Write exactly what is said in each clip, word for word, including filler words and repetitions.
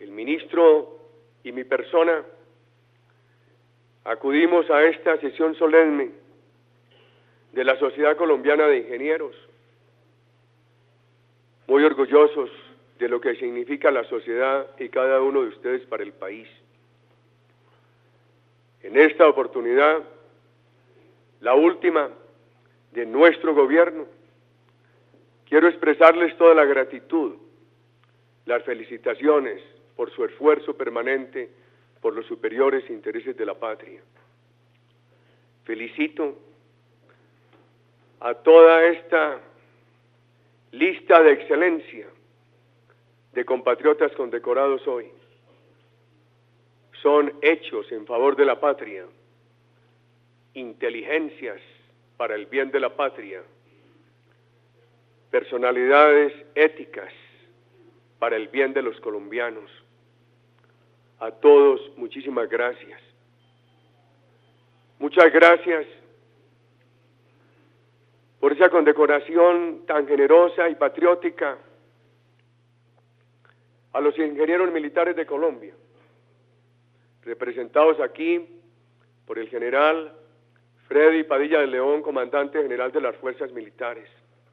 el ministro y mi persona acudimos a esta sesión solemne de la Sociedad Colombiana de Ingenieros, muy orgullosos de lo que significa la sociedad y cada uno de ustedes para el país. En esta oportunidad, la última de nuestro gobierno, quiero expresarles toda la gratitud, las felicitaciones por su esfuerzo permanente por los superiores intereses de la patria. Felicito a toda esta lista de excelencia de compatriotas condecorados hoy. Son hechos en favor de la patria, inteligencias para el bien de la patria, personalidades éticas para el bien de los colombianos. A todos, muchísimas gracias. Muchas gracias por esa condecoración tan generosa y patriótica a los ingenieros militares de Colombia, representados aquí por el general Freddy Padilla de León, comandante general de las fuerzas militares.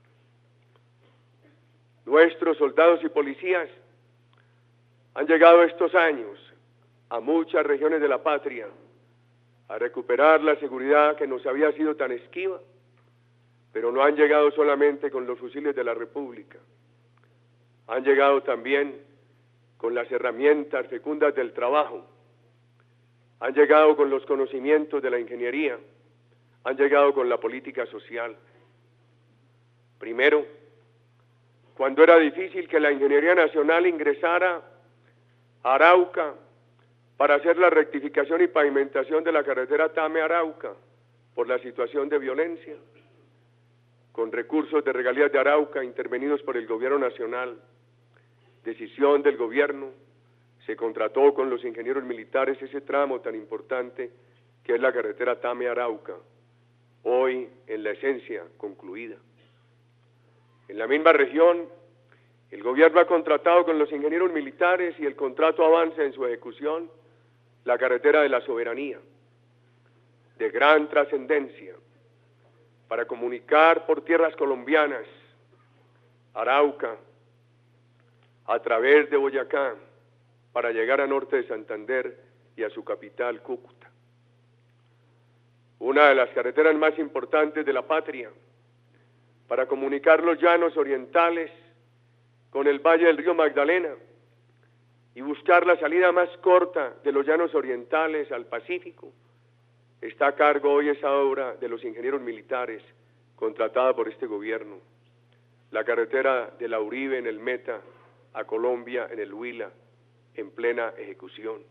Nuestros soldados y policías han llegado estos años a muchas regiones de la patria a recuperar la seguridad que nos había sido tan esquiva, pero no han llegado solamente con los fusiles de la República, han llegado también con las herramientas fecundas del trabajo, han llegado con los conocimientos de la ingeniería, han llegado con la política social. Primero, cuando era difícil que la Ingeniería Nacional ingresara a Arauca para hacer la rectificación y pavimentación de la carretera Tame-Arauca por la situación de violencia, con recursos de regalías de Arauca intervenidos por el gobierno nacional, decisión del gobierno, se contrató con los ingenieros militares ese tramo tan importante que es la carretera Tame-Arauca, hoy en la esencia concluida. En la misma región, el gobierno ha contratado con los ingenieros militares y el contrato avanza en su ejecución la carretera de la soberanía, de gran trascendencia, para comunicar por tierras colombianas, Arauca, a través de Boyacá, para llegar a norte de Santander y a su capital, Cúcuta. Una de las carreteras más importantes de la patria, para comunicar los llanos orientales con el valle del río Magdalena y buscar la salida más corta de los llanos orientales al Pacífico, está a cargo hoy esa obra de los ingenieros militares contratada por este gobierno. La carretera de la Uribe en el Meta a Colombia en el Huila, en plena ejecución.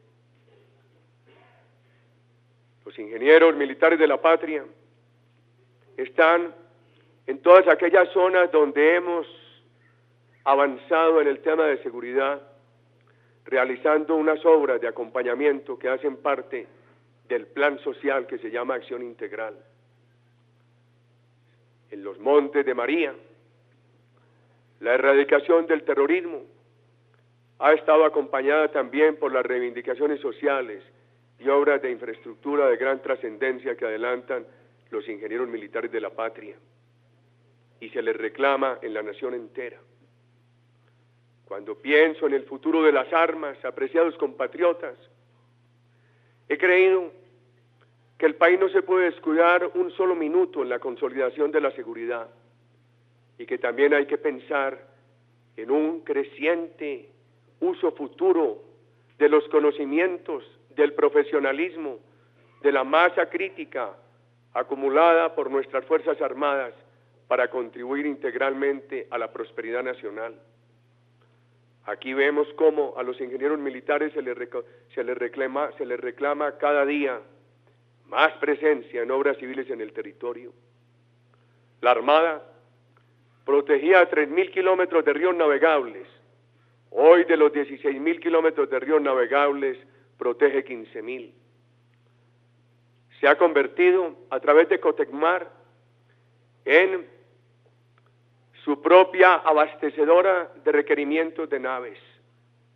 Los ingenieros militares de la patria están en todas aquellas zonas donde hemos avanzado en el tema de seguridad, realizando unas obras de acompañamiento que hacen parte del plan social que se llama Acción Integral. En los Montes de María, la erradicación del terrorismo ha estado acompañada también por las reivindicaciones sociales y obras de infraestructura de gran trascendencia que adelantan los ingenieros militares de la patria, y se les reclama en la nación entera. Cuando pienso en el futuro de las armas, apreciados compatriotas, he creído que el país no se puede descuidar un solo minuto en la consolidación de la seguridad y que también hay que pensar en un creciente uso futuro de los conocimientos, del profesionalismo, de la masa crítica acumulada por nuestras Fuerzas Armadas para contribuir integralmente a la prosperidad nacional. Aquí vemos cómo a los ingenieros militares se les, se les reclama, se les reclama cada día más presencia en obras civiles en el territorio. La Armada protegía tres mil kilómetros de ríos navegables. Hoy, de los dieciséis mil kilómetros de ríos navegables, protege quince mil. Se ha convertido, a través de Cotecmar, en su propia abastecedora de requerimientos de naves.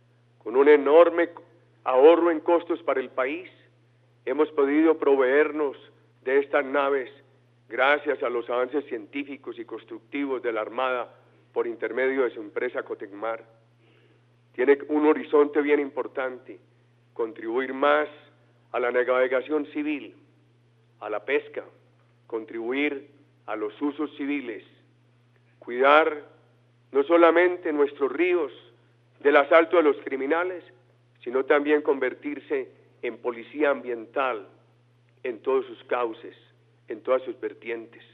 con un enorme ahorro en costos para el país, hemos podido proveernos de estas naves gracias a los avances científicos y constructivos de la Armada por intermedio de su empresa Cotecmar. Tiene un horizonte bien importante, contribuir más a la navegación civil, a la pesca, contribuir a los usos civiles, cuidar no solamente nuestros ríos del asalto de los criminales, sino también convertirse en policía ambiental en todos sus cauces, en todas sus vertientes.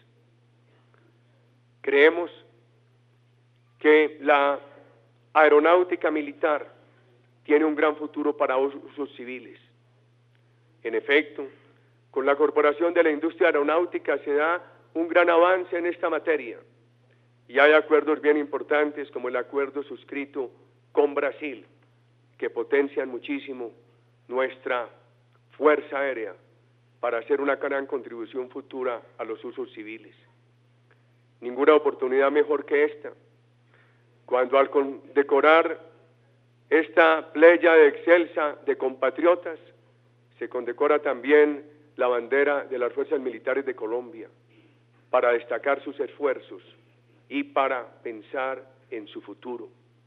Creemos que la aeronáutica militar tiene un gran futuro para usos civiles. En efecto, con la Corporación de la Industria Aeronáutica se da un gran avance en esta materia y hay acuerdos bien importantes como el acuerdo suscrito con Brasil que potencian muchísimo nuestra Fuerza Aérea para hacer una gran contribución futura a los usos civiles. Ninguna oportunidad mejor que esta, cuando al condecorar esta playa de excelsa de compatriotas, se condecora también la bandera de las Fuerzas Militares de Colombia, para destacar sus esfuerzos y para pensar en su futuro.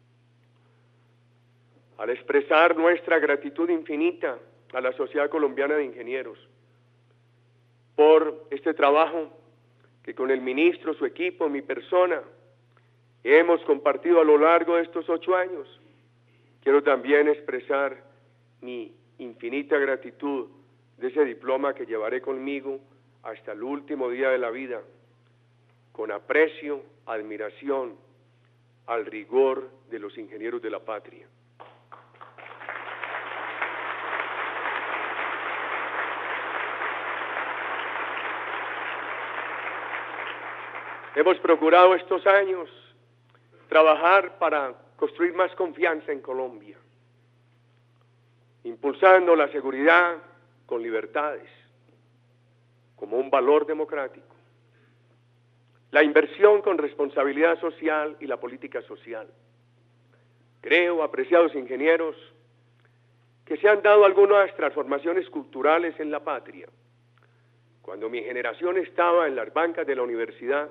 Al expresar nuestra gratitud infinita a la Sociedad Colombiana de Ingenieros por este trabajo que con el ministro, su equipo, mi persona, hemos compartido a lo largo de estos ocho años, quiero también expresar mi infinita gratitud de ese diploma que llevaré conmigo hasta el último día de la vida, con aprecio, admiración al rigor de los ingenieros de la patria. Hemos procurado estos años trabajar para construir más confianza en Colombia, impulsando la seguridad con libertades, como un valor democrático, la inversión con responsabilidad social y la política social. Creo, apreciados ingenieros, que se han dado algunas transformaciones culturales en la patria. Cuando mi generación estaba en las bancas de la universidad,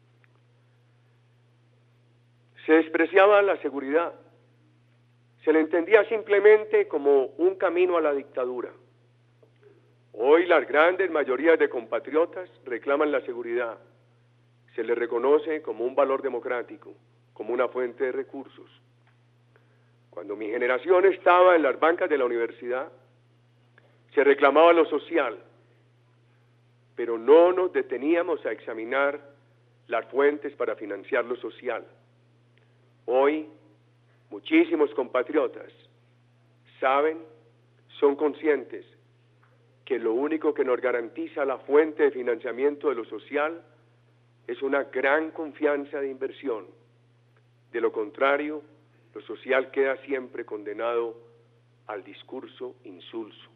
se despreciaba la seguridad, se le entendía simplemente como un camino a la dictadura. Hoy las grandes mayorías de compatriotas reclaman la seguridad, se le reconoce como un valor democrático, como una fuente de recursos. Cuando mi generación estaba en las bancas de la universidad, se reclamaba lo social, pero no nos deteníamos a examinar las fuentes para financiar lo social. Hoy, muchísimos compatriotas saben, son conscientes que lo único que nos garantiza la fuente de financiamiento de lo social es una gran confianza de inversión. De lo contrario, lo social queda siempre condenado al discurso insulso.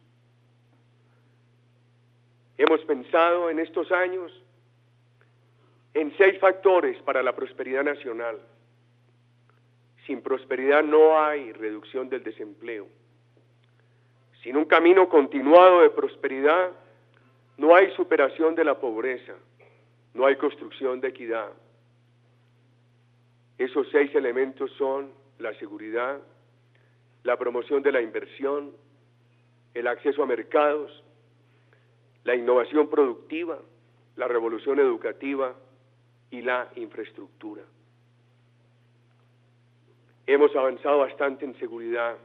Hemos pensado en estos años en seis factores para la prosperidad nacional. Sin prosperidad no hay reducción del desempleo. Sin un camino continuado de prosperidad, no hay superación de la pobreza, no hay construcción de equidad. Esos seis elementos son la seguridad, la promoción de la inversión, el acceso a mercados, la innovación productiva, la revolución educativa y la infraestructura. Hemos avanzado bastante en seguridad,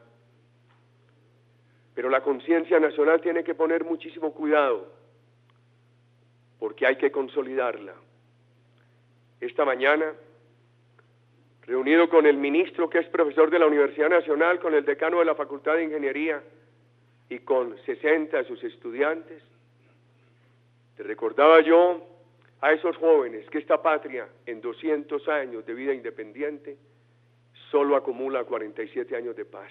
pero la conciencia nacional tiene que poner muchísimo cuidado, porque hay que consolidarla. Esta mañana, reunido con el ministro que es profesor de la Universidad Nacional, con el decano de la Facultad de Ingeniería y con sesenta de sus estudiantes, te recordaba yo a esos jóvenes que esta patria en doscientos años de vida independiente solo acumula cuarenta y siete años de paz.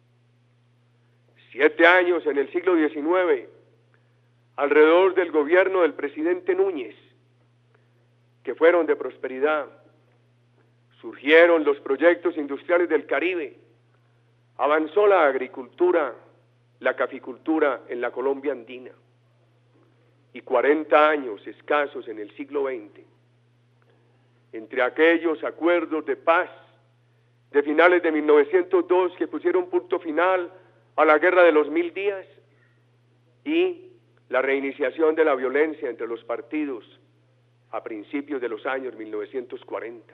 Siete años en el siglo diecinueve, alrededor del gobierno del presidente Núñez, que fueron de prosperidad. Surgieron los proyectos industriales del Caribe, Avanzó la agricultura, la caficultura en la Colombia andina, y cuarenta años escasos en el siglo veinte, entre aquellos acuerdos de paz de finales de mil novecientos dos que pusieron punto final a la guerra de los mil días y la reiniciación de la violencia entre los partidos a principios de los años mil novecientos cuarenta.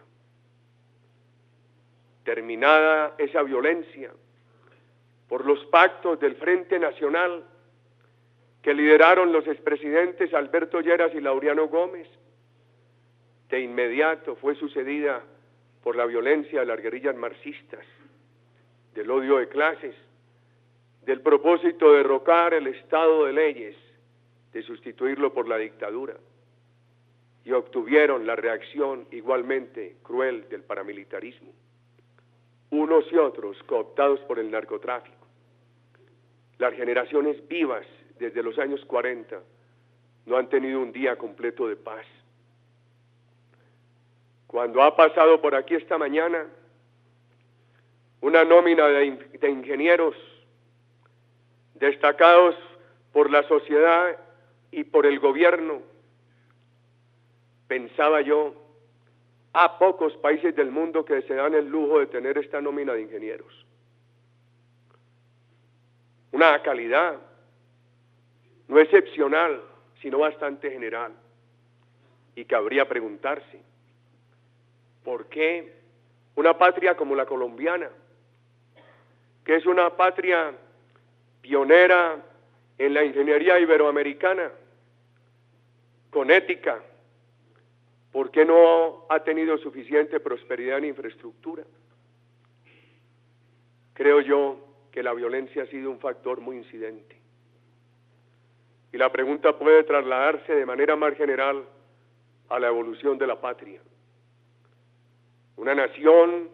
Terminada esa violencia por los pactos del Frente Nacional que lideraron los expresidentes Alberto Lleras y Laureano Gómez, de inmediato fue sucedida por la violencia de las guerrillas marxistas, del odio de clases, del propósito de derrocar el Estado de leyes, de sustituirlo por la dictadura, y obtuvieron la reacción igualmente cruel del paramilitarismo, unos y otros cooptados por el narcotráfico. Las generaciones vivas desde los años cuarenta no han tenido un día completo de paz. Cuando ha pasado por aquí esta mañana una nómina de, in de ingenieros destacados por la sociedad y por el gobierno, pensaba yo, a pocos países del mundo que se dan el lujo de tener esta nómina de ingenieros. Una calidad no excepcional, sino bastante general, y cabría preguntarse, ¿por qué una patria como la colombiana, que es una patria pionera en la ingeniería iberoamericana, con ética, por qué no ha tenido suficiente prosperidad en infraestructura? Creo yo que la violencia ha sido un factor muy incidente. Y la pregunta puede trasladarse de manera más general a la evolución de la patria. Una nación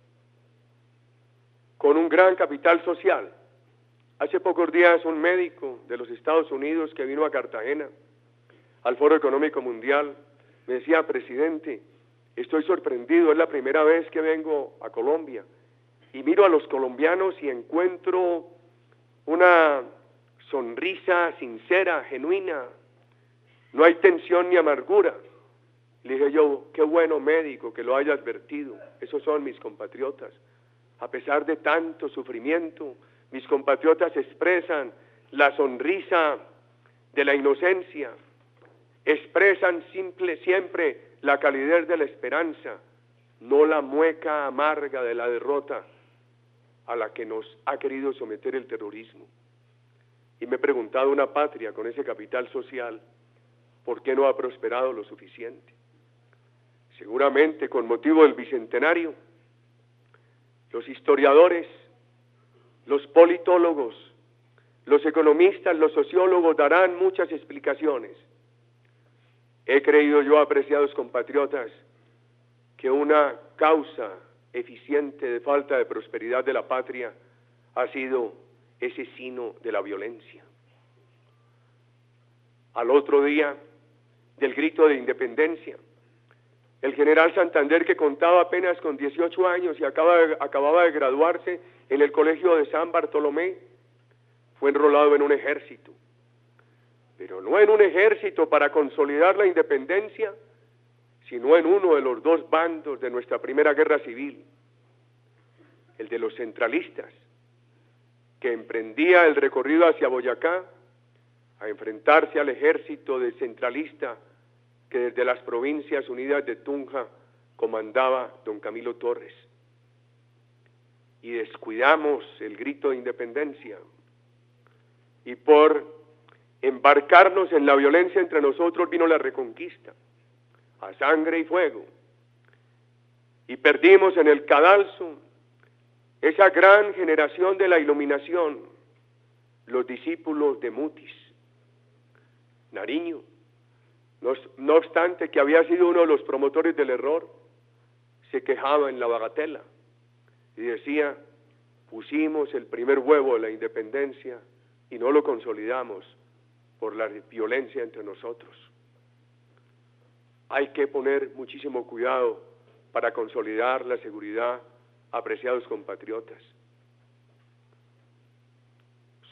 con un gran capital social. Hace pocos días un médico de los Estados Unidos que vino a Cartagena, al Foro Económico Mundial, me decía, presidente, estoy sorprendido, es la primera vez que vengo a Colombia, y miro a los colombianos y encuentro una sonrisa sincera, genuina, no hay tensión ni amargura. Le dije yo, qué bueno médico que lo haya advertido, esos son mis compatriotas. A pesar de tanto sufrimiento, mis compatriotas expresan la sonrisa de la inocencia, expresan simple, siempre la calidez de la esperanza, no la mueca amarga de la derrota a la que nos ha querido someter el terrorismo. Y me he preguntado, una patria con ese capital social, ¿por qué no ha prosperado lo suficiente? Seguramente con motivo del bicentenario, los historiadores, los politólogos, los economistas, los sociólogos darán muchas explicaciones. He creído yo, apreciados compatriotas, que una causa eficiente de falta de prosperidad de la patria ha sido ese sino de la violencia. Al otro día del grito de independencia, el general Santander, que contaba apenas con dieciocho años y acaba de, acababa de graduarse en el colegio de San Bartolomé, fue enrolado en un ejército, pero no en un ejército para consolidar la independencia, sino en uno de los dos bandos de nuestra primera guerra civil, el de los centralistas, que emprendía el recorrido hacia Boyacá a enfrentarse al ejército de centralista que desde las Provincias Unidas de Tunja comandaba don Camilo Torres. Y descuidamos el grito de independencia, y por embarcarnos en la violencia entre nosotros vino la reconquista, a sangre y fuego, y perdimos en el cadalso esa gran generación de la iluminación, los discípulos de Mutis. Nariño, no, no obstante que había sido uno de los promotores del error, se quejaba en la bagatela y decía, pusimos el primer huevo de la independencia y no lo consolidamos por la violencia entre nosotros. Hay que poner muchísimo cuidado para consolidar la seguridad, apreciados compatriotas.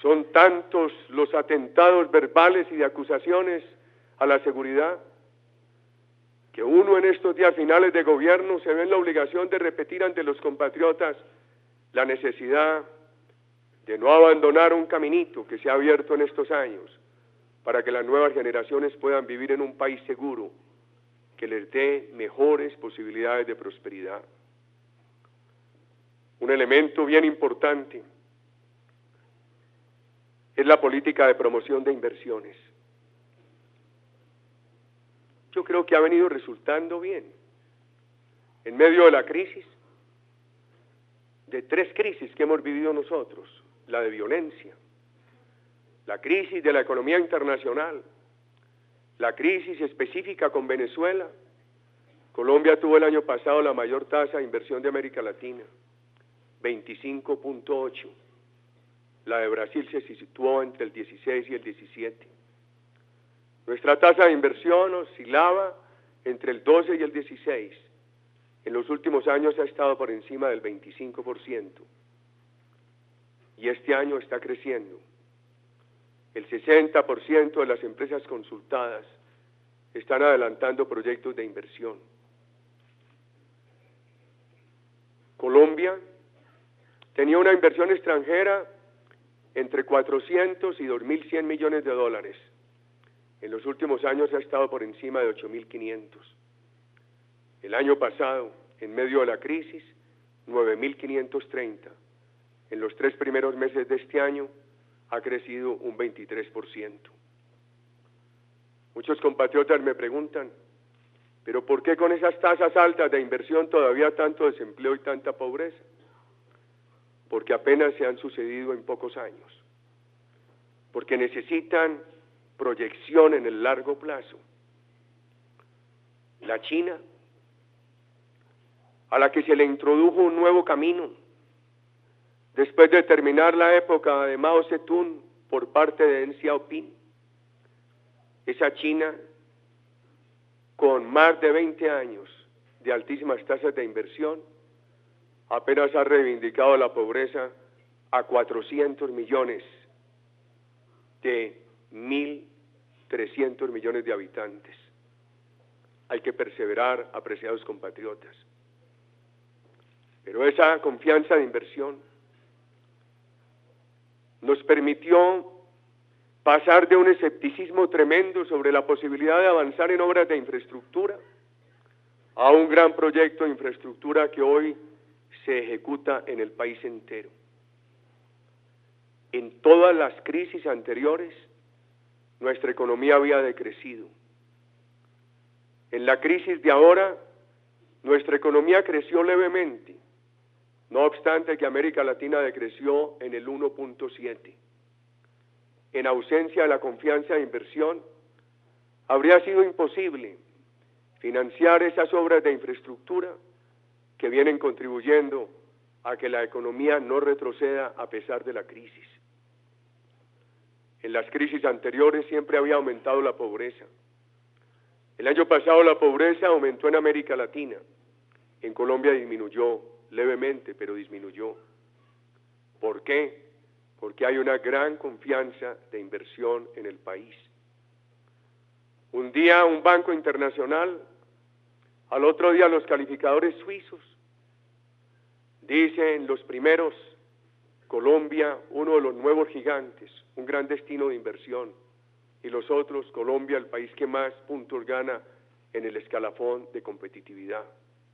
Son tantos los atentados verbales y de acusaciones a la seguridad que uno en estos días finales de gobierno se ve en la obligación de repetir ante los compatriotas la necesidad de no abandonar un caminito que se ha abierto en estos años para que las nuevas generaciones puedan vivir en un país seguro que les dé mejores posibilidades de prosperidad. Un elemento bien importante es la política de promoción de inversiones. Yo creo que ha venido resultando bien. En medio de la crisis, de tres crisis que hemos vivido nosotros, la de violencia, la crisis de la economía internacional, la crisis específica con Venezuela, Colombia tuvo el año pasado la mayor tasa de inversión de América Latina, veinticinco punto ocho. La de Brasil se situó entre el dieciséis y el diecisiete. Nuestra tasa de inversión oscilaba entre el doce y el dieciséis. En los últimos años ha estado por encima del veinticinco por ciento. Y este año está creciendo. El sesenta por ciento de las empresas consultadas están adelantando proyectos de inversión. Colombia tenía una inversión extranjera entre cuatrocientos y dos mil cien millones de dólares. En los últimos años ha estado por encima de ocho mil quinientos. El año pasado, en medio de la crisis, nueve mil quinientos treinta. En los tres primeros meses de este año ha crecido un veintitrés por ciento. Muchos compatriotas me preguntan, ¿pero por qué con esas tasas altas de inversión todavía tanto desempleo y tanta pobreza? Porque apenas se han sucedido en pocos años. Porque necesitan proyección en el largo plazo. La China, a la que se le introdujo un nuevo camino, después de terminar la época de Mao Zedong por parte de Deng Xiaoping, esa China, con más de veinte años de altísimas tasas de inversión, apenas ha reivindicado la pobreza a cuatrocientos millones de mil trescientos millones de habitantes. Hay que perseverar, apreciados compatriotas. Pero esa confianza de inversión nos permitió pasar de un escepticismo tremendo sobre la posibilidad de avanzar en obras de infraestructura a un gran proyecto de infraestructura que hoy se ejecuta en el país entero. En todas las crisis anteriores, nuestra economía había decrecido. En la crisis de ahora, nuestra economía creció levemente, no obstante que América Latina decreció en el uno punto siete. En ausencia de la confianza de inversión, habría sido imposible financiar esas obras de infraestructura que vienen contribuyendo a que la economía no retroceda a pesar de la crisis. En las crisis anteriores siempre había aumentado la pobreza. El año pasado la pobreza aumentó en América Latina. En Colombia disminuyó levemente, pero disminuyó. ¿Por qué? Porque hay una gran confianza de inversión en el país. Un día un banco internacional, al otro día los calificadores suizos, dicen los primeros, Colombia, uno de los nuevos gigantes, un gran destino de inversión, y los otros, Colombia, el país que más puntos gana en el escalafón de competitividad.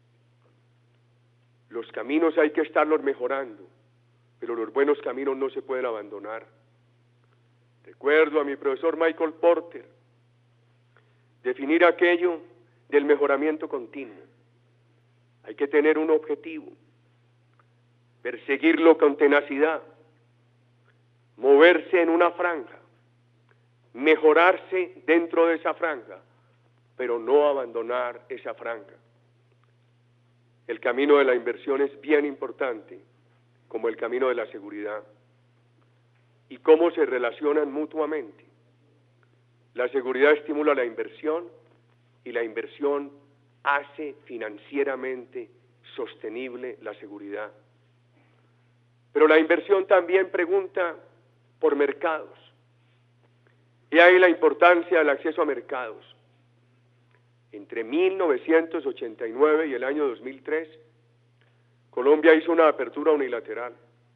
Los caminos hay que estarlos mejorando, pero los buenos caminos no se pueden abandonar. Recuerdo a mi profesor Michael Porter definir aquello del mejoramiento continuo. Hay que tener un objetivo, perseguirlo con tenacidad, moverse en una franja, mejorarse dentro de esa franja, pero no abandonar esa franja. El camino de la inversión es bien importante, como el camino de la seguridad. ¿Y cómo se relacionan mutuamente? La seguridad estimula la inversión y la inversión hace financieramente sostenible la seguridad. Pero la inversión también pregunta por mercados. Y ahí la importancia del acceso a mercados. Entre mil novecientos ochenta y nueve y el año dos mil tres, Colombia hizo una apertura unilateral.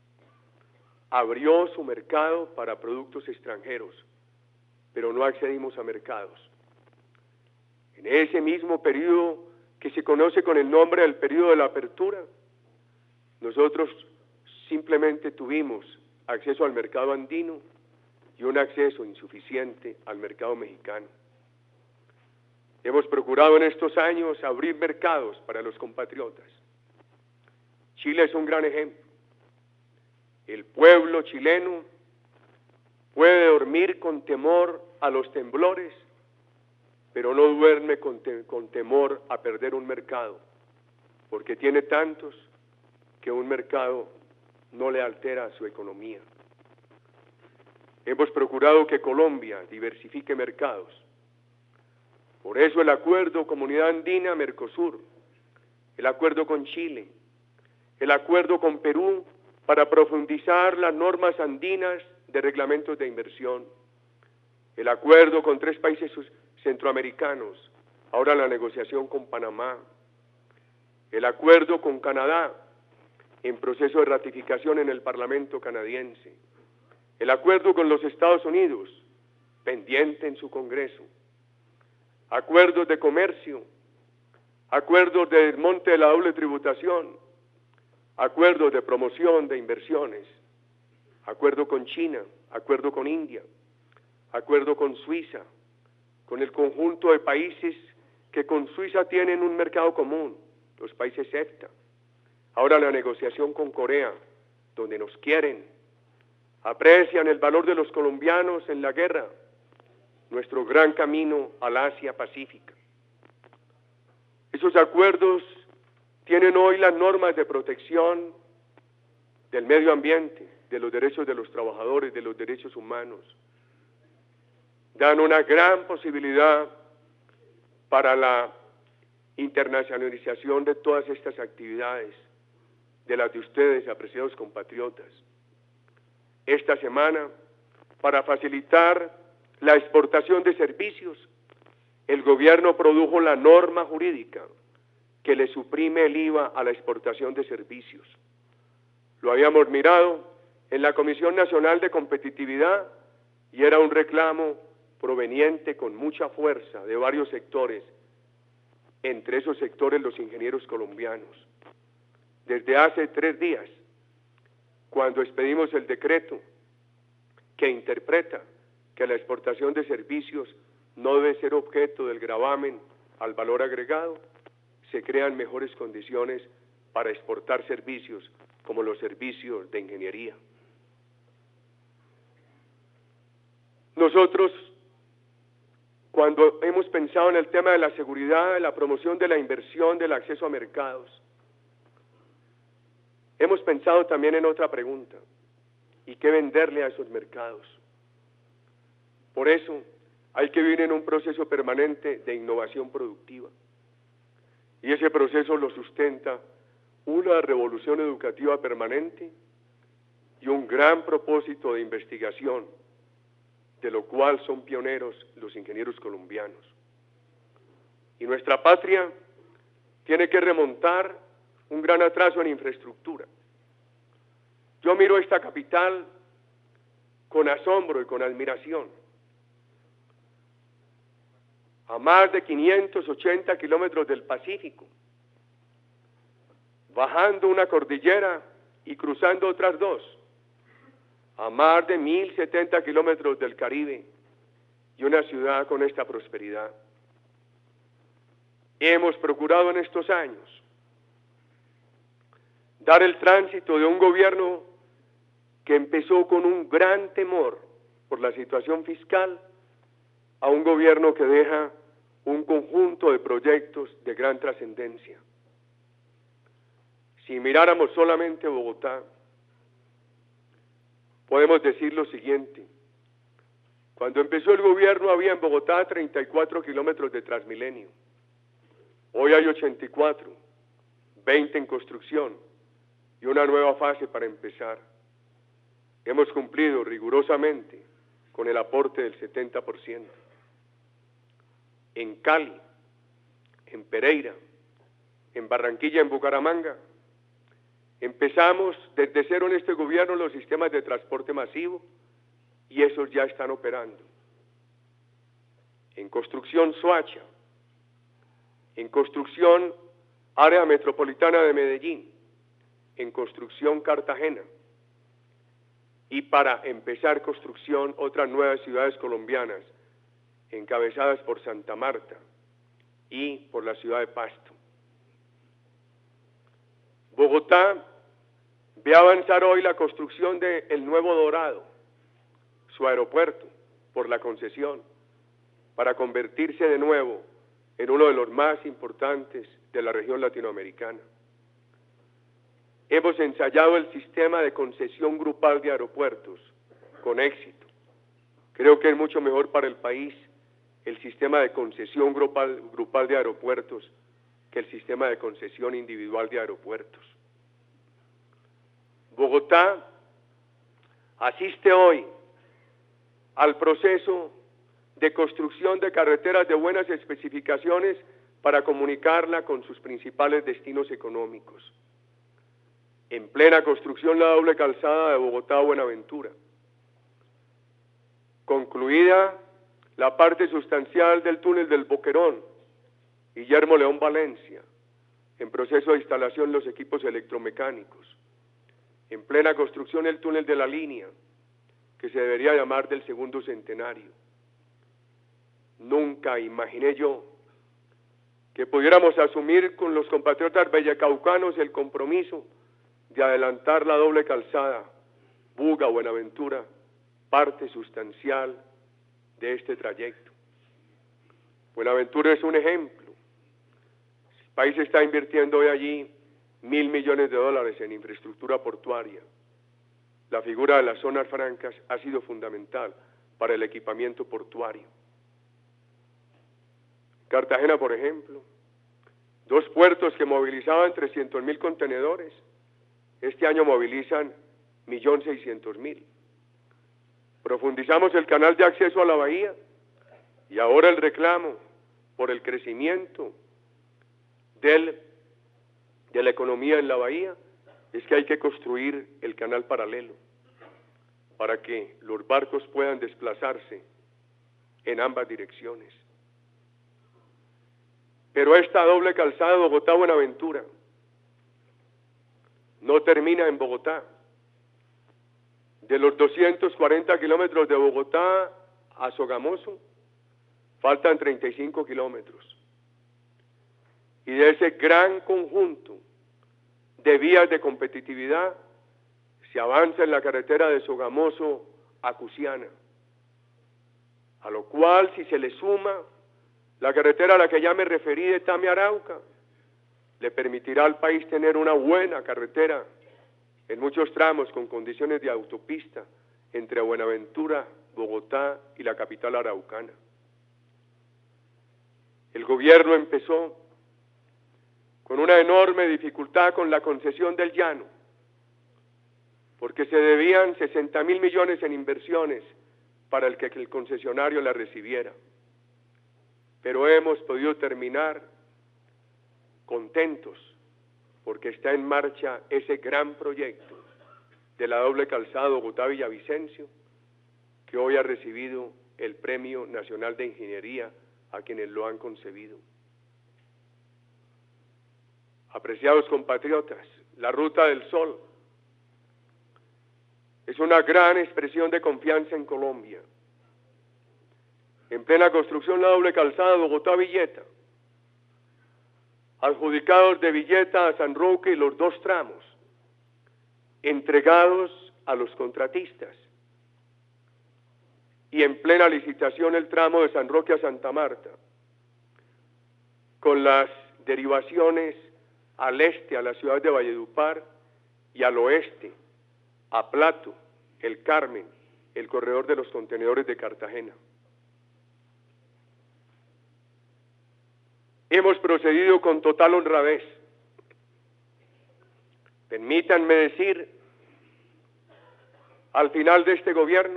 Abrió su mercado para productos extranjeros, pero no accedimos a mercados. En ese mismo periodo que se conoce con el nombre del periodo de la apertura, nosotros simplemente tuvimos acceso al mercado andino y un acceso insuficiente al mercado mexicano. Hemos procurado en estos años abrir mercados para los compatriotas. Chile es un gran ejemplo. El pueblo chileno puede dormir con temor a los temblores, pero no duerme con, te con temor a perder un mercado, porque tiene tantos que un mercado no le altera su economía. Hemos procurado que Colombia diversifique mercados. Por eso el acuerdo Comunidad Andina-Mercosur, el acuerdo con Chile, el acuerdo con Perú para profundizar las normas andinas de reglamentos de inversión, el acuerdo con tres países centroamericanos, ahora la negociación con Panamá, el acuerdo con Canadá en proceso de ratificación en el Parlamento canadiense, el acuerdo con los Estados Unidos, pendiente en su Congreso, acuerdos de comercio, acuerdos de desmonte de la doble tributación, acuerdos de promoción de inversiones, acuerdo con China, acuerdo con India, acuerdo con Suiza, con el conjunto de países que con Suiza tienen un mercado común, los países CEFTA. Ahora la negociación con Corea, donde nos quieren, aprecian el valor de los colombianos en la guerra, nuestro gran camino al Asia Pacífica. Esos acuerdos tienen hoy las normas de protección del medio ambiente, de los derechos de los trabajadores, de los derechos humanos. Dan una gran posibilidad para la internacionalización de todas estas actividades, de las de ustedes, apreciados compatriotas. Esta semana, para facilitar la exportación de servicios, el gobierno produjo la norma jurídica que le suprime el I V A a la exportación de servicios. Lo habíamos mirado en la Comisión Nacional de Competitividad y era un reclamo proveniente con mucha fuerza de varios sectores, entre esos sectores los ingenieros colombianos. Desde hace tres días, cuando expedimos el decreto que interpreta que la exportación de servicios no debe ser objeto del gravamen al valor agregado, se crean mejores condiciones para exportar servicios como los servicios de ingeniería. Nosotros, cuando hemos pensado en el tema de la seguridad, de la promoción de la inversión, del acceso a mercados, hemos pensado también en otra pregunta: ¿y qué venderle a esos mercados? Por eso hay que vivir en un proceso permanente de innovación productiva. Y ese proceso lo sustenta una revolución educativa permanente y un gran propósito de investigación, de lo cual son pioneros los ingenieros colombianos. Y nuestra patria tiene que remontar un gran atraso en infraestructura. Yo miro esta capital con asombro y con admiración. A más de quinientos ochenta kilómetros del Pacífico, bajando una cordillera y cruzando otras dos, a más de mil setenta kilómetros del Caribe, y una ciudad con esta prosperidad. Hemos procurado en estos años dar el tránsito de un gobierno que empezó con un gran temor por la situación fiscal a un gobierno que deja un conjunto de proyectos de gran trascendencia. Si miráramos solamente Bogotá, podemos decir lo siguiente: cuando empezó el gobierno había en Bogotá treinta y cuatro kilómetros de Transmilenio, hoy hay ochenta y cuatro, veinte en construcción y una nueva fase para empezar. hemos cumplido rigurosamente con el aporte del setenta por ciento. En Cali, en Pereira, en Barranquilla, en Bucaramanga, empezamos desde cero en este gobierno los sistemas de transporte masivo y esos ya están operando. En construcción Soacha, en construcción área metropolitana de Medellín, en construcción Cartagena y para empezar construcción otras nuevas ciudades colombianas encabezadas por Santa Marta y por la ciudad de Pasto. Bogotá ve avanzar hoy la construcción del Nuevo Dorado, su aeropuerto, por la concesión, para convertirse de nuevo en uno de los más importantes de la región latinoamericana. Hemos ensayado el sistema de concesión grupal de aeropuertos con éxito. Creo que es mucho mejor para el país el sistema de concesión grupal, grupal de aeropuertos que el sistema de concesión individual de aeropuertos. Bogotá asiste hoy al proceso de construcción de carreteras de buenas especificaciones para comunicarla con sus principales destinos económicos. En plena construcción la doble calzada de Bogotá a Buenaventura. Concluida la parte sustancial del túnel del Boquerón, Guillermo León Valencia, en proceso de instalación los equipos electromecánicos. En plena construcción el túnel de la línea, que se debería llamar del segundo centenario. Nunca imaginé yo que pudiéramos asumir con los compatriotas vallecaucanos el compromiso de adelantar la doble calzada, Buga, Buenaventura, parte sustancial de este trayecto. Buenaventura es un ejemplo. El país está invirtiendo hoy allí mil millones de dólares en infraestructura portuaria. La figura de las zonas francas ha sido fundamental para el equipamiento portuario. Cartagena, por ejemplo, dos puertos que movilizaban trescientos mil contenedores, este año movilizan un millón seiscientos mil. Profundizamos el canal de acceso a la bahía y ahora el reclamo por el crecimiento del, de la economía en la bahía es que hay que construir el canal paralelo para que los barcos puedan desplazarse en ambas direcciones. Pero esta doble calzada Bogotá-Buenaventura no termina en Bogotá. De los doscientos cuarenta kilómetros de Bogotá a Sogamoso, faltan treinta y cinco kilómetros. Y de ese gran conjunto de vías de competitividad, se avanza en la carretera de Sogamoso a Cusiana, a lo cual si se le suma la carretera a la que ya me referí de Tame a Arauca, le permitirá al país tener una buena carretera en muchos tramos con condiciones de autopista entre Buenaventura, Bogotá y la capital araucana. El gobierno empezó con una enorme dificultad con la concesión del llano, porque se debían sesenta mil millones en inversiones para el que el concesionario la recibiera. Pero hemos podido terminar contentos porque está en marcha ese gran proyecto de la doble calzada Bogotá-Villavicencio, que hoy ha recibido el Premio Nacional de Ingeniería a quienes lo han concebido. Apreciados compatriotas, la Ruta del Sol es una gran expresión de confianza en Colombia. En plena construcción la doble calzada Bogotá-Villeta, adjudicados de Villeta a San Roque y los dos tramos, entregados a los contratistas, y en plena licitación el tramo de San Roque a Santa Marta, con las derivaciones al este a la ciudad de Valledupar y al oeste a Plato, El Carmen, el corredor de los contenedores de Cartagena. Hemos procedido con total honradez. Permítanme decir al final de este gobierno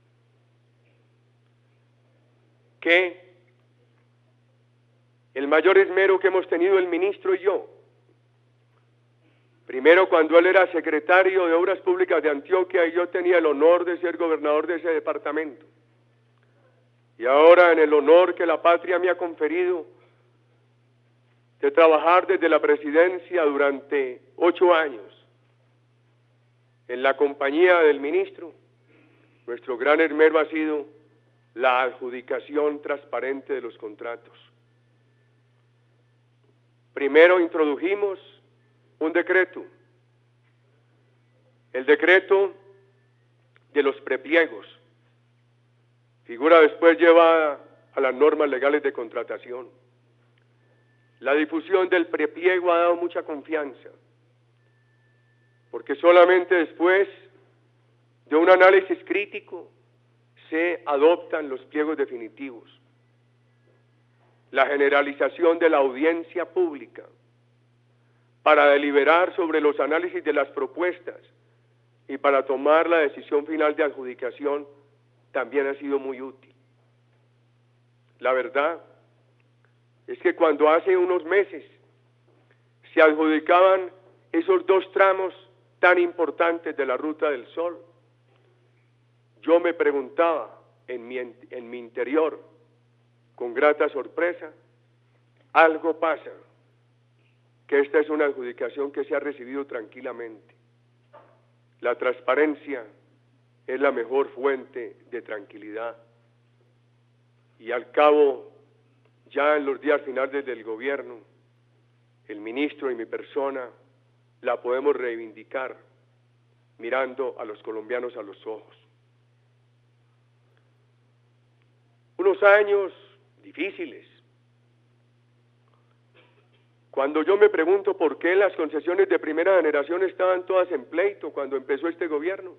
que el mayor esmero que hemos tenido el ministro y yo, primero cuando él era secretario de Obras Públicas de Antioquia y yo tenía el honor de ser gobernador de ese departamento, y ahora en el honor que la patria me ha conferido de trabajar desde la presidencia durante ocho años en la compañía del ministro, nuestro gran esmero ha sido la adjudicación transparente de los contratos. Primero introdujimos un decreto, el decreto de los prepliegos, figura después llevada a las normas legales de contratación. La difusión del prepliego ha dado mucha confianza, porque solamente después de un análisis crítico se adoptan los pliegos definitivos. La generalización de la audiencia pública para deliberar sobre los análisis de las propuestas y para tomar la decisión final de adjudicación también ha sido muy útil. La verdad es que cuando hace unos meses se adjudicaban esos dos tramos tan importantes de la Ruta del Sol, yo me preguntaba en mi, en mi interior, con grata sorpresa, algo pasa, que esta es una adjudicación que se ha recibido tranquilamente. La transparencia es la mejor fuente de tranquilidad. Y al cabo, ya en los días finales del gobierno, el ministro y mi persona la podemos reivindicar mirando a los colombianos a los ojos. Unos años difíciles. Cuando yo me pregunto por qué las concesiones de primera generación estaban todas en pleito cuando empezó este gobierno,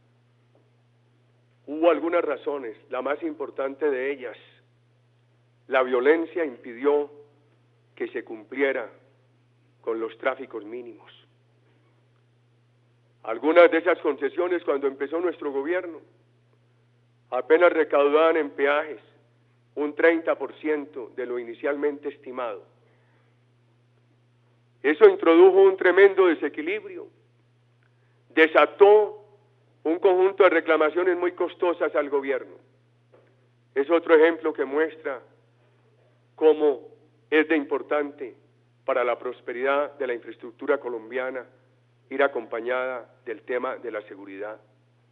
hubo algunas razones, la más importante de ellas, la violencia impidió que se cumpliera con los tráficos mínimos. Algunas de esas concesiones cuando empezó nuestro gobierno apenas recaudaban en peajes un treinta por ciento de lo inicialmente estimado. Eso introdujo un tremendo desequilibrio, desató un conjunto de reclamaciones muy costosas al gobierno. Es otro ejemplo que muestra cómo es de importante para la prosperidad de la infraestructura colombiana ir acompañada del tema de la seguridad.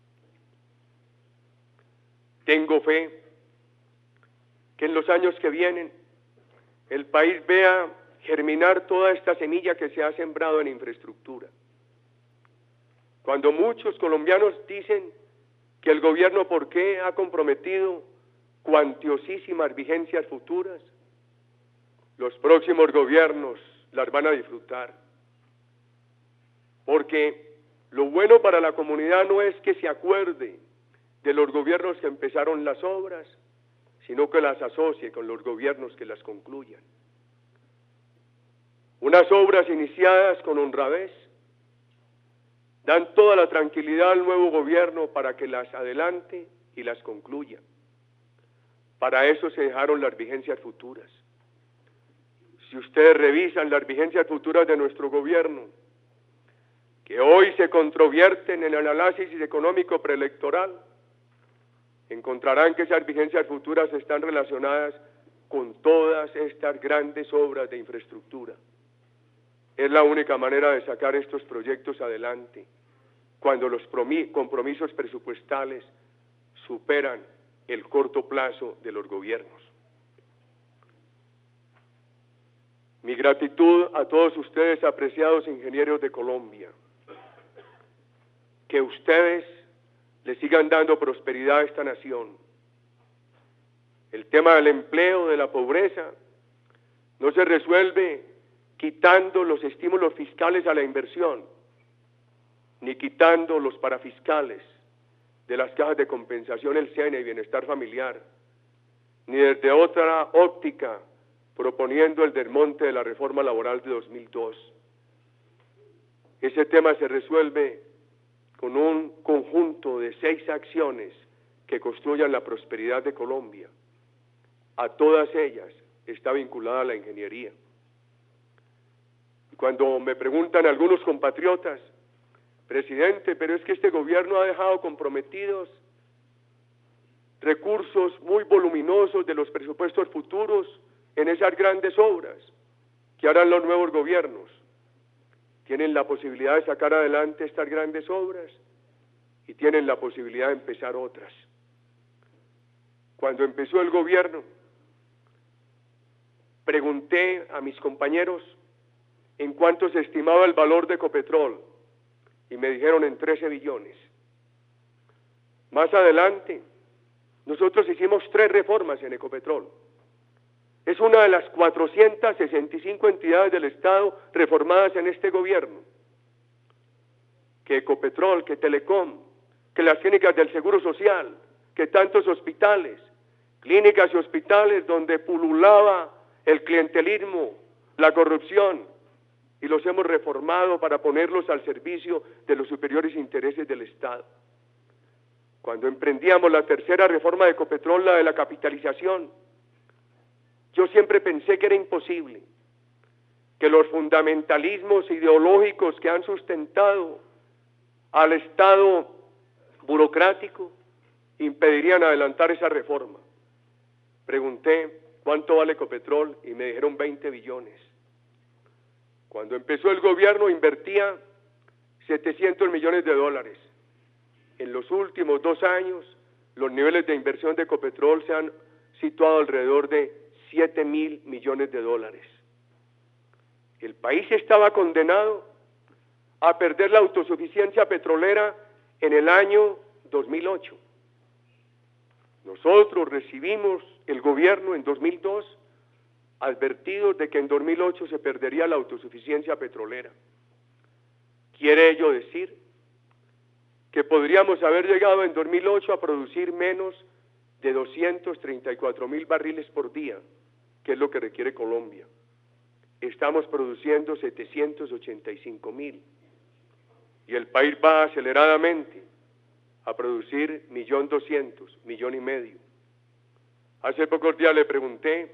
Tengo fe que en los años que vienen el país vea germinar toda esta semilla que se ha sembrado en infraestructura. Cuando muchos colombianos dicen que el gobierno ¿por qué ha comprometido cuantiosísimas vigencias futuras? Los próximos gobiernos las van a disfrutar. Porque lo bueno para la comunidad no es que se acuerde de los gobiernos que empezaron las obras, sino que las asocie con los gobiernos que las concluyan. Unas obras iniciadas con honradez dan toda la tranquilidad al nuevo gobierno para que las adelante y las concluya. Para eso se dejaron las vigencias futuras. Si ustedes revisan las vigencias futuras de nuestro gobierno, que hoy se controvierten en el análisis económico preelectoral, encontrarán que esas vigencias futuras están relacionadas con todas estas grandes obras de infraestructura. Es la única manera de sacar estos proyectos adelante, cuando los compromisos presupuestales superan el corto plazo de los gobiernos. Mi gratitud a todos ustedes, apreciados ingenieros de Colombia, que ustedes le sigan dando prosperidad a esta nación. El tema del empleo, de la pobreza, no se resuelve quitando los estímulos fiscales a la inversión, ni quitando los parafiscales de las cajas de compensación, el SENA y Bienestar Familiar, ni desde otra óptica proponiendo el desmonte de la reforma laboral de dos mil dos. Ese tema se resuelve con un conjunto de seis acciones que construyan la prosperidad de Colombia. A todas ellas está vinculada la ingeniería. Cuando me preguntan algunos compatriotas, presidente, pero es que este gobierno ha dejado comprometidos recursos muy voluminosos de los presupuestos futuros en esas grandes obras que harán los nuevos gobiernos. Tienen la posibilidad de sacar adelante estas grandes obras y tienen la posibilidad de empezar otras. Cuando empezó el gobierno, pregunté a mis compañeros en cuánto se estimaba el valor de Ecopetrol y me dijeron en trece billones. Más adelante, nosotros hicimos tres reformas en Ecopetrol. Es una de las cuatrocientas sesenta y cinco entidades del Estado reformadas en este gobierno. Que Ecopetrol, que Telecom, que las clínicas del Seguro Social, que tantos hospitales, clínicas y hospitales donde pululaba el clientelismo, la corrupción, y los hemos reformado para ponerlos al servicio de los superiores intereses del Estado. Cuando emprendíamos la tercera reforma de Ecopetrol, la de la capitalización, yo siempre pensé que era imposible, que los fundamentalismos ideológicos que han sustentado al Estado burocrático impedirían adelantar esa reforma. Pregunté cuánto vale Ecopetrol y me dijeron veinte billones. Cuando empezó el gobierno invertía setecientos millones de dólares. En los últimos dos años, los niveles de inversión de Ecopetrol se han situado alrededor de siete mil millones de dólares. El país estaba condenado a perder la autosuficiencia petrolera en el año dos mil ocho. Nosotros recibimos el gobierno en dos mil dos advertidos de que en dos mil ocho se perdería la autosuficiencia petrolera. ¿Quiere ello decir que podríamos haber llegado en dos mil ocho a producir menos de doscientos treinta y cuatro mil barriles por día, que es lo que requiere Colombia? Estamos produciendo setecientos ochenta y cinco mil y el país va aceleradamente a producir millón doscientos, millón y medio. Hace pocos días le pregunté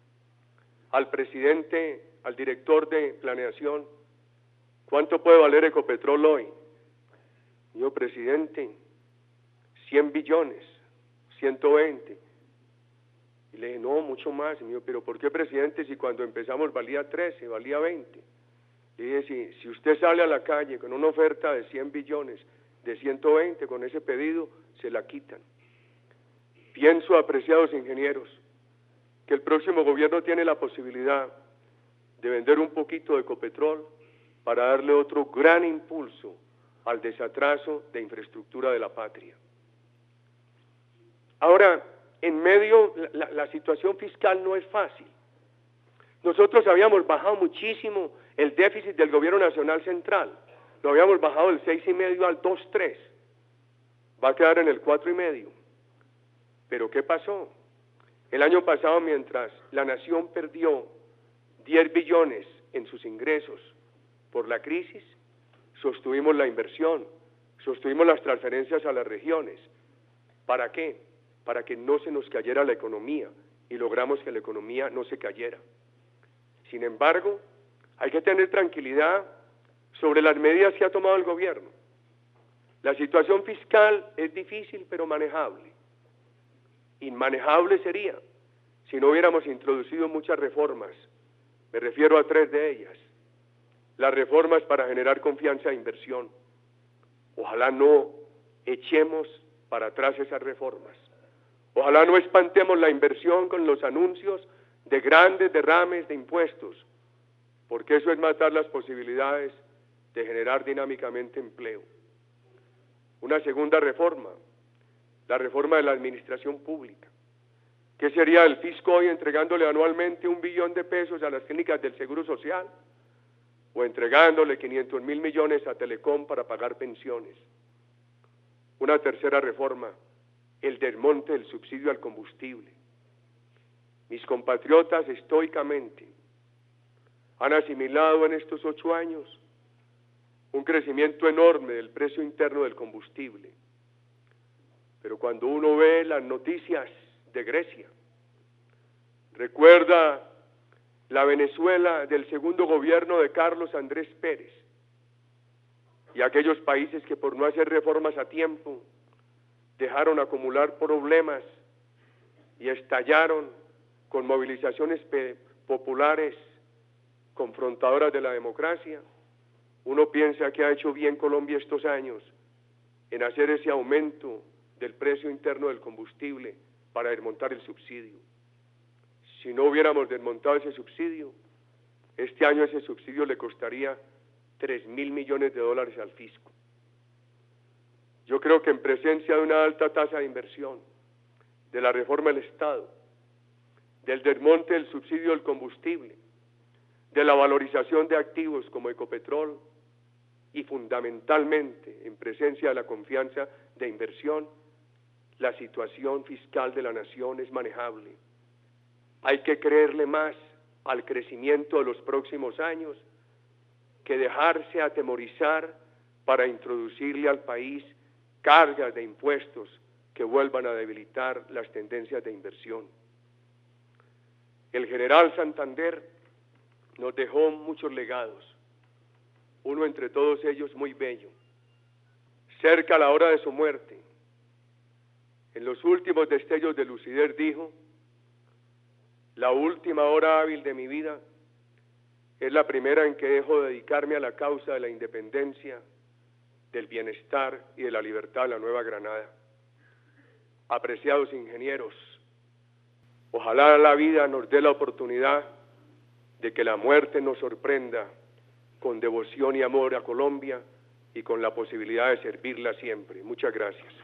al presidente, al director de planeación, ¿cuánto puede valer Ecopetrol hoy? Dijo, presidente, cien billones, ciento veinte. Y le dije, no, mucho más. Y me dijo, pero ¿por qué, presidente, si cuando empezamos valía trece, valía veinte? Le dije, si, si usted sale a la calle con una oferta de cien billones, de ciento veinte, con ese pedido, se la quitan. Pienso, apreciados ingenieros, que el próximo gobierno tiene la posibilidad de vender un poquito de Ecopetrol para darle otro gran impulso al desatraso de infraestructura de la patria. Ahora, en medio, la, la situación fiscal no es fácil. Nosotros habíamos bajado muchísimo el déficit del gobierno nacional central. Lo habíamos bajado del seis y medio al dos punto tres. Va a quedar en el cuatro y medio. ¿Pero qué pasó? El año pasado, mientras la nación perdió diez billones en sus ingresos por la crisis, sostuvimos la inversión, sostuvimos las transferencias a las regiones. ¿Para qué? Para que no se nos cayera la economía y logramos que la economía no se cayera. Sin embargo, hay que tener tranquilidad sobre las medidas que ha tomado el gobierno. La situación fiscal es difícil pero manejable. Inmanejable sería si no hubiéramos introducido muchas reformas. Me refiero a tres de ellas. Las reformas para generar confianza e inversión. Ojalá no echemos para atrás esas reformas. Ojalá no espantemos la inversión con los anuncios de grandes derrames de impuestos, porque eso es matar las posibilidades de generar dinámicamente empleo. Una segunda reforma, la reforma de la administración pública. ¿Qué sería el fisco hoy entregándole anualmente un billón de pesos a las clínicas del Seguro Social? O entregándole quinientos mil millones a Telecom para pagar pensiones. Una tercera reforma, el desmonte del subsidio al combustible. Mis compatriotas estoicamente han asimilado en estos ocho años un crecimiento enorme del precio interno del combustible. Pero cuando uno ve las noticias de Grecia, recuerda la Venezuela del segundo gobierno de Carlos Andrés Pérez y aquellos países que por no hacer reformas a tiempo dejaron acumular problemas y estallaron con movilizaciones populares confrontadoras de la democracia, uno piensa que ha hecho bien Colombia estos años en hacer ese aumento del precio interno del combustible para desmontar el subsidio. Si no hubiéramos desmontado ese subsidio, este año ese subsidio le costaría tres mil millones de dólares al fisco. Yo creo que en presencia de una alta tasa de inversión, de la reforma del Estado, del desmonte del subsidio del combustible, de la valorización de activos como Ecopetrol y fundamentalmente en presencia de la confianza de inversión, la situación fiscal de la nación es manejable. Hay que creerle más al crecimiento de los próximos años que dejarse atemorizar para introducirle al país cargas de impuestos que vuelvan a debilitar las tendencias de inversión. El general Santander nos dejó muchos legados, uno entre todos ellos muy bello. Cerca a la hora de su muerte, en los últimos destellos de lucidez dijo: la última hora hábil de mi vida es la primera en que dejo de dedicarme a la causa de la independencia, del bienestar y de la libertad de la Nueva Granada. Apreciados ingenieros, ojalá la vida nos dé la oportunidad de que la muerte nos sorprenda con devoción y amor a Colombia y con la posibilidad de servirla siempre. Muchas gracias.